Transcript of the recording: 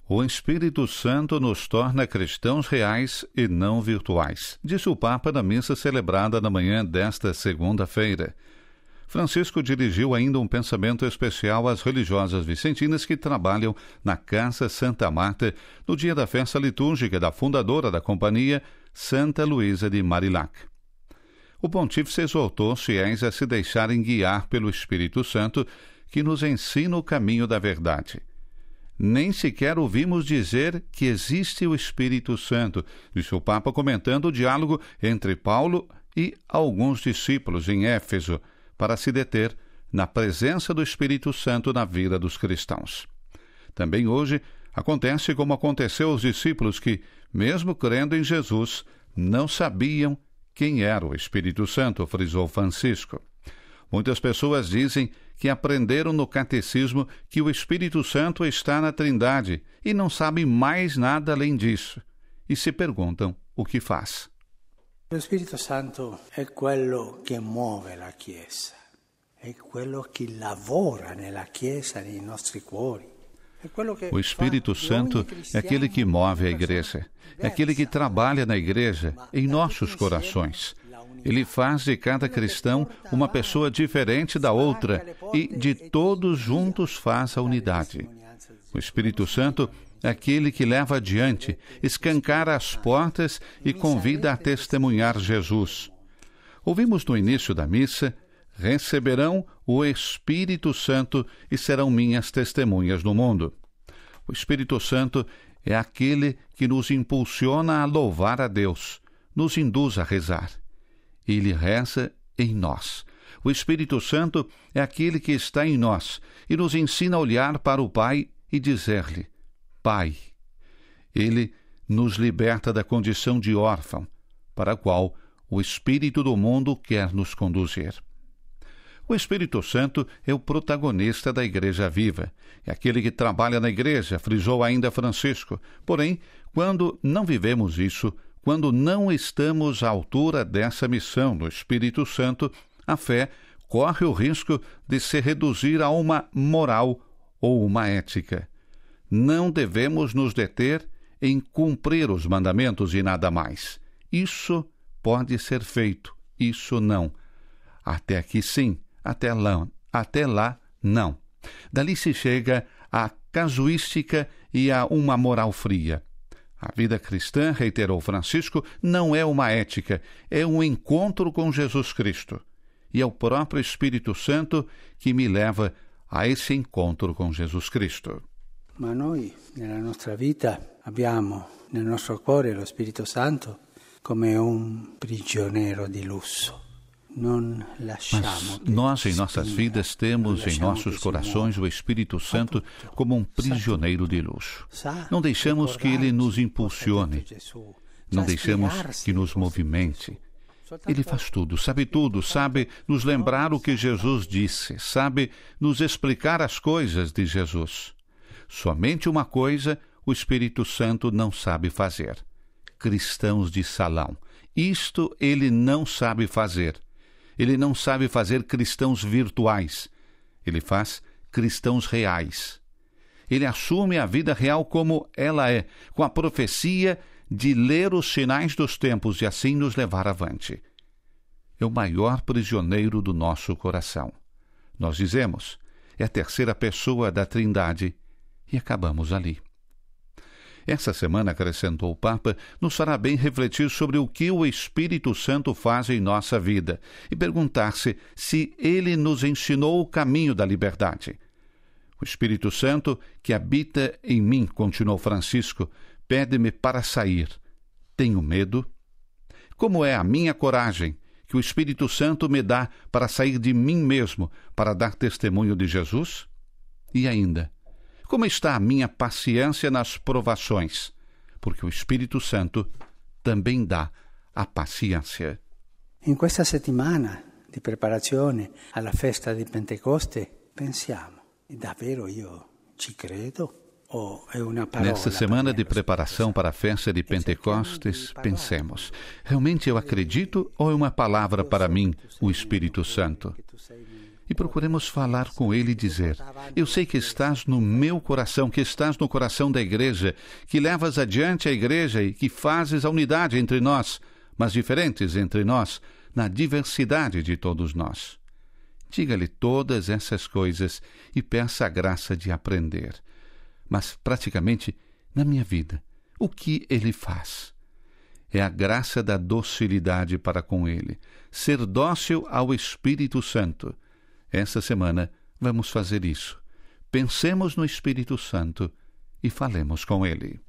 O Espírito Santo nos torna cristãos reais e não virtuais, disse o Papa na missa celebrada na manhã desta segunda-feira. Francisco dirigiu ainda um pensamento especial às religiosas vicentinas que trabalham na Casa Santa Marta no dia da festa litúrgica da fundadora da companhia, Santa Luísa de Marillac. O pontífice exortou os fiéis a se deixarem guiar pelo Espírito Santo, que nos ensina o caminho da verdade. Nem sequer ouvimos dizer que existe o Espírito Santo, disse o Papa comentando o diálogo entre Paulo e alguns discípulos em Éfeso, para se deter na presença do Espírito Santo na vida dos cristãos. Também hoje acontece como aconteceu aos discípulos que, mesmo crendo em Jesus, não sabiam quem era o Espírito Santo, frisou Francisco. Muitas pessoas dizem que aprenderam no catecismo que o Espírito Santo está na Trindade e não sabem mais nada além disso, e se perguntam o que faz. Lo Spirito Santo è quello che muove la Chiesa, è quello che lavora nella Chiesa, nei nostri cuori. O Espírito Santo é aquele que move a igreja, é aquele que trabalha na igreja, em nossos corações. Ele faz de cada cristão uma pessoa diferente da outra e de todos juntos faz a unidade. O Espírito Santo é aquele que leva adiante, escancara as portas e convida a testemunhar Jesus. Ouvimos no início da missa: receberão o Espírito Santo e serão minhas testemunhas no mundo. O Espírito Santo é aquele que nos impulsiona a louvar a Deus, nos induz a rezar. Ele reza em nós. O Espírito Santo é aquele que está em nós e nos ensina a olhar para o Pai e dizer-lhe: Pai. Ele nos liberta da condição de órfão, para a qual o Espírito do mundo quer nos conduzir. O Espírito Santo é o protagonista da Igreja viva. É aquele que trabalha na Igreja, frisou ainda Francisco. Porém, quando não vivemos isso, quando não estamos à altura dessa missão do Espírito Santo, a fé corre o risco de se reduzir a uma moral ou uma ética. Não devemos nos deter em cumprir os mandamentos e nada mais. Isso pode ser feito, isso não. Até aqui sim, até lá não. Dali se chega à casuística e a uma moral fria. A vida cristã, reiterou Francisco, não é uma ética, é um encontro com Jesus Cristo. E é o próprio Espírito Santo que me leva a esse encontro com Jesus Cristo. Ma noi, nella nostra vita, abbiamo nel nostro cuore lo Spirito Santo come un prigioniero di lusso. Mas nós, em nossas vidas, temos em nossos corações o Espírito Santo como um prisioneiro de luxo. Não deixamos que ele nos impulsione, não deixamos que nos movimente. Ele faz tudo, sabe nos lembrar o que Jesus disse, sabe nos explicar as coisas de Jesus. Somente uma coisa o Espírito Santo não sabe fazer: cristãos de salão. Isto ele não sabe fazer. Ele não sabe fazer cristãos virtuais. Ele faz cristãos reais. Ele assume a vida real como ela é, com a profecia de ler os sinais dos tempos e assim nos levar avante. É o maior prisioneiro do nosso coração. Nós dizemos, é a terceira pessoa da Trindade e acabamos ali. Essa semana, acrescentou o Papa, nos fará bem refletir sobre o que o Espírito Santo faz em nossa vida e perguntar-se se ele nos ensinou o caminho da liberdade. O Espírito Santo que habita em mim, continuou Francisco, pede-me para sair. Tenho medo? Como é a minha coragem que o Espírito Santo me dá para sair de mim mesmo, para dar testemunho de Jesus? E ainda, como está a minha paciência nas provações? Porque o Espírito Santo também dá a paciência. In questa settimana di preparazione alla festa di Pentecoste, pensiamo, davvero io ci credo? Nessa semana de preparação para a festa de Pentecostes, pensemos, realmente eu acredito ou é uma palavra para mim, o Espírito Santo? E procuremos falar com Ele e dizer: eu sei que estás no meu coração, que estás no coração da igreja, que levas adiante a igreja e que fazes a unidade entre nós, mas diferentes entre nós, na diversidade de todos nós. Diga-lhe todas essas coisas e peça a graça de aprender. Mas, praticamente, na minha vida, o que Ele faz? É a graça da docilidade para com Ele, ser dócil ao Espírito Santo. Essa semana vamos fazer isso. Pensemos no Espírito Santo e falemos com Ele.